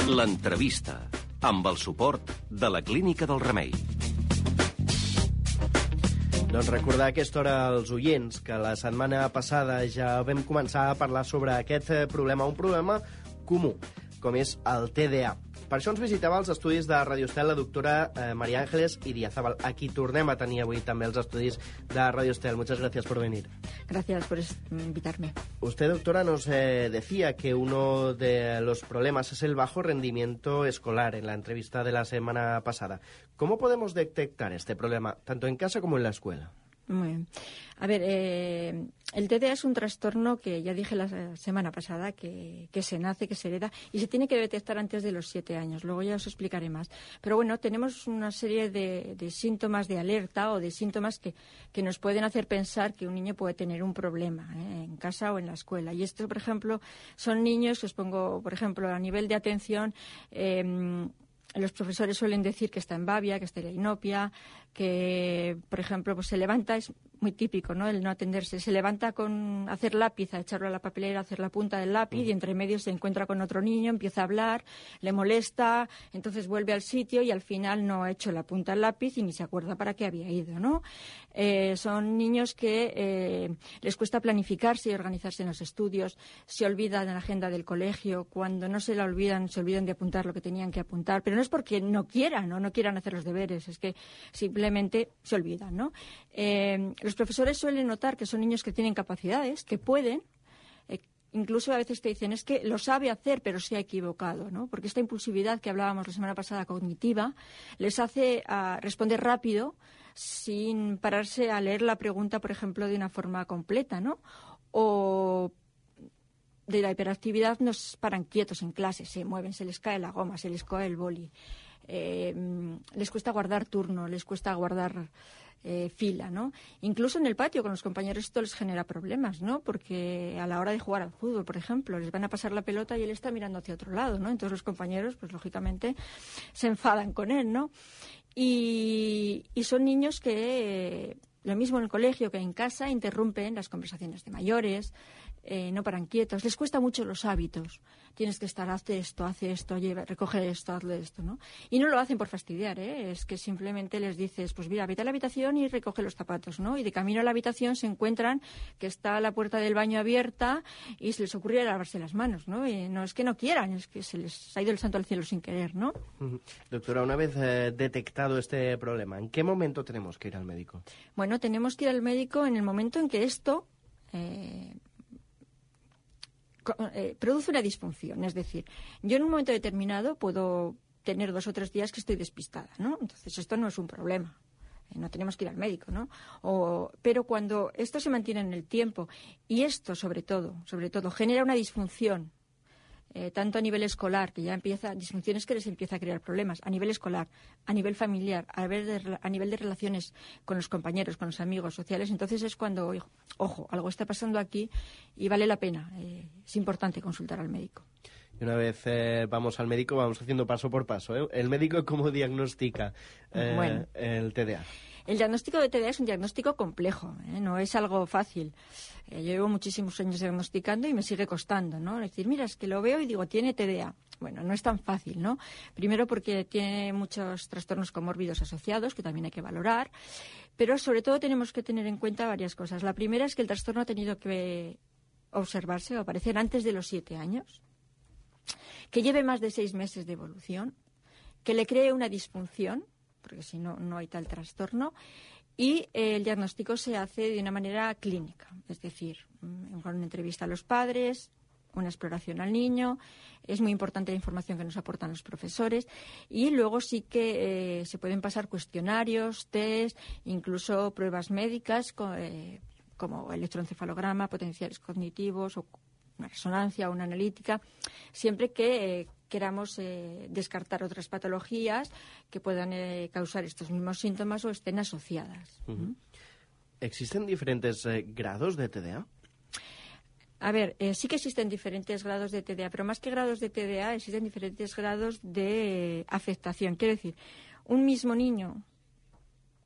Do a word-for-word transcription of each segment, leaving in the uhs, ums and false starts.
L'entrevista, amb el suport de la Clínica del Remei. Doncs recordar a aquesta hora als oients que la setmana passada ja vam començar a parlar sobre aquest problema, un problema comú, com és el T D A. Per això ens visitava als estudis de Radio Estel la doctora eh, María Ángeles Idiazábal. Aquí tornem a tenir avui també els estudis de Radio Estel. Muchas gracias por venir. Gracias por invitarme. Usted, doctora, nos eh, decía que uno de los problemas es el bajo rendimiento escolar en la entrevista de la semana pasada. ¿Cómo podemos detectar este problema, tanto en casa como en la escuela? Muy bien. A ver, eh, el T D A es un trastorno que ya dije la semana pasada que, que se nace, que se hereda y se tiene que detectar antes de los siete años. Luego ya os explicaré más. Pero bueno, tenemos una serie de, de síntomas de alerta o de síntomas que, que nos pueden hacer pensar que un niño puede tener un problema ¿eh? en casa o en la escuela. Y esto, por ejemplo, son niños que os pongo, por ejemplo, a nivel de atención. Eh, Los profesores suelen decir que está en babia, que está en inopia, que, por ejemplo, pues se levanta, es muy típico, ¿no?, el no atenderse. Se levanta con hacer lápiz, a echarlo a la papelera, a hacer la punta del lápiz, y entre medio se encuentra con otro niño, empieza a hablar, le molesta, entonces vuelve al sitio y al final no ha hecho la punta del lápiz y ni se acuerda para qué había ido, ¿no? Eh, son niños que eh, les cuesta planificarse y organizarse en los estudios, se olvidan de la agenda del colegio, cuando no se la olvidan, se olvidan de apuntar lo que tenían que apuntar, pero no es porque no quieran o no quieran hacer los deberes, es que simplemente se olvidan, ¿no? Eh, los profesores suelen notar que son niños que tienen capacidades, que pueden, eh, incluso a veces te dicen, es que lo sabe hacer, pero se ha equivocado, ¿no? Porque esta impulsividad que hablábamos la semana pasada, cognitiva, les hace uh, responder rápido sin pararse a leer la pregunta, por ejemplo, de una forma completa, ¿no? O de la hiperactividad nos paran quietos en clase, se mueven, se les cae la goma, se les cae el boli. Eh, les cuesta guardar turno, les cuesta guardar eh, fila, ¿no? Incluso en el patio con los compañeros esto les genera problemas, ¿no? Porque a la hora de jugar al fútbol, por ejemplo, les van a pasar la pelota y él está mirando hacia otro lado, ¿no? Entonces los compañeros, pues lógicamente, se enfadan con él, ¿no? Y, y son niños que, eh, lo mismo en el colegio que en casa, interrumpen las conversaciones de mayores, eh, no paran quietos, les cuesta mucho los hábitos. Tienes que estar, hazte esto, hace esto, lleva, recoge esto, hazle esto, ¿no? Y no lo hacen por fastidiar, ¿eh? Es que simplemente les dices, pues mira, vete a la habitación y recoge los zapatos, ¿no? Y de camino a la habitación se encuentran que está la puerta del baño abierta y se les ocurre lavarse las manos, ¿no? Y no es que no quieran, es que se les ha ido el santo al cielo sin querer, ¿no? Doctora, una vez eh, detectado este problema, ¿en qué momento tenemos que ir al médico? Bueno, tenemos que ir al médico en el momento en que esto eh, eh, produce una disfunción. Es decir, yo en un momento determinado puedo tener dos o tres días que estoy despistada, ¿no? Entonces esto no es un problema. Eh, no tenemos que ir al médico, ¿no? O, pero cuando esto se mantiene en el tiempo y esto, sobre todo, sobre todo, genera una disfunción, Eh, tanto a nivel escolar, que ya empieza, disfunciones que les empieza a crear problemas, a nivel escolar, a nivel familiar, a nivel de, a nivel de relaciones con los compañeros, con los amigos sociales, entonces es cuando, ojo, algo está pasando aquí y vale la pena, eh, es importante consultar al médico. Y una vez eh, vamos al médico, vamos haciendo paso por paso, ¿eh? ¿El médico cómo diagnostica eh, bueno, el T D A? El diagnóstico de T D A es un diagnóstico complejo, ¿eh? No es algo fácil. Eh, yo llevo muchísimos años diagnosticando y me sigue costando, ¿no? Es decir, mira, es que lo veo y digo, tiene T D A. Bueno, no es tan fácil, ¿no? Primero porque tiene muchos trastornos comórbidos asociados, que también hay que valorar, pero sobre todo tenemos que tener en cuenta varias cosas. La primera es que el trastorno ha tenido que observarse o aparecer antes de los siete años, que lleve más de seis meses de evolución, que le cree una disfunción, porque si no, no hay tal trastorno, y eh, el diagnóstico se hace de una manera clínica, es decir, con una entrevista a los padres, una exploración al niño, es muy importante la información que nos aportan los profesores, y luego sí que eh, se pueden pasar cuestionarios, test, incluso pruebas médicas, eh, como electroencefalograma, potenciales cognitivos, o una resonancia o una analítica, siempre que eh, queramos eh, descartar otras patologías que puedan eh, causar estos mismos síntomas o estén asociadas. Uh-huh. ¿Existen diferentes eh, grados de T D A? A ver, eh, sí que existen diferentes grados de T D A, pero más que grados de T D A existen diferentes grados de eh, afectación. Quiero decir, un mismo niño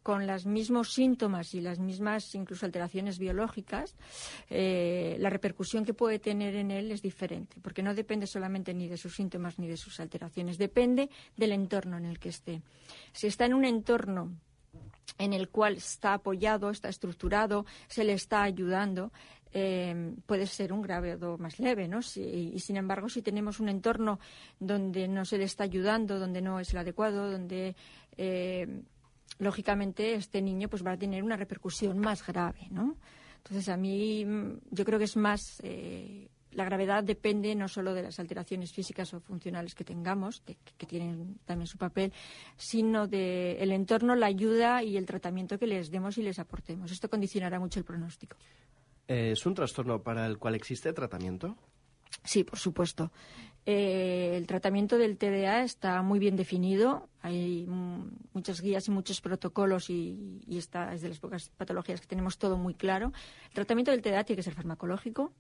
con los mismos síntomas y las mismas incluso alteraciones biológicas, eh, la repercusión que puede tener en él es diferente, porque no depende solamente ni de sus síntomas ni de sus alteraciones, depende del entorno en el que esté. Si está en un entorno en el cual está apoyado, está estructurado, se le está ayudando, eh, puede ser un grado más leve, ¿no? Si, y sin embargo, si tenemos un entorno donde no se le está ayudando, donde no es el adecuado, donde eh, lógicamente este niño pues va a tener una repercusión más grave, ¿no? Entonces, a mí yo creo que es más... Eh, la gravedad depende no solo de las alteraciones físicas o funcionales que tengamos, que, que tienen también su papel, sino del entorno, la ayuda y el tratamiento que les demos y les aportemos. Esto condicionará mucho el pronóstico. ¿Es un trastorno para el cual existe tratamiento? Sí, por supuesto. Eh, el tratamiento del T D A está muy bien definido. Hay m- muchas guías y muchos protocolos y, y esta es de las pocas patologías que tenemos todo muy claro. El tratamiento del T D A tiene que ser farmacológico,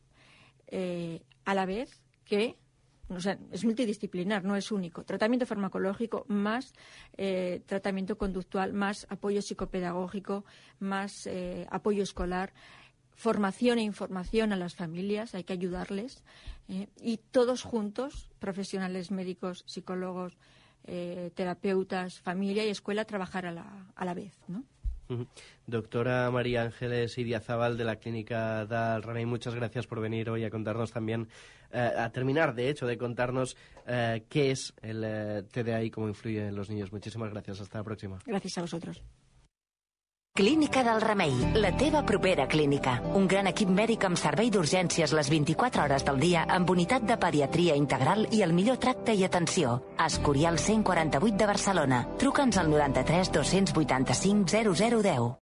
eh, a la vez que, o sea, es multidisciplinar, no es único. Tratamiento farmacológico más eh, tratamiento conductual, más apoyo psicopedagógico, más eh, apoyo escolar, formación e información a las familias, hay que ayudarles, eh, y todos juntos, profesionales médicos, psicólogos, eh, terapeutas, familia y escuela, trabajar a la, a la vez, ¿no? Uh-huh. Doctora María Ángeles Idiazábal, de la Clínica del Remei, muchas gracias por venir hoy a contarnos también, eh, a terminar, de hecho, de contarnos eh, qué es el eh, T D A y cómo influye en los niños. Muchísimas gracias. Hasta la próxima. Gracias a vosotros. Clínica del Remei, la teva propera clínica. Un gran equip mèdic amb servei d'urgències les vint-i-quatre hores del dia, amb unitat de pediatria integral i el millor tracte i atenció. Escorial cent quaranta-vuit de Barcelona. Truca'ns al noranta-tres dos-cents vuitanta-cinc zero zero deu.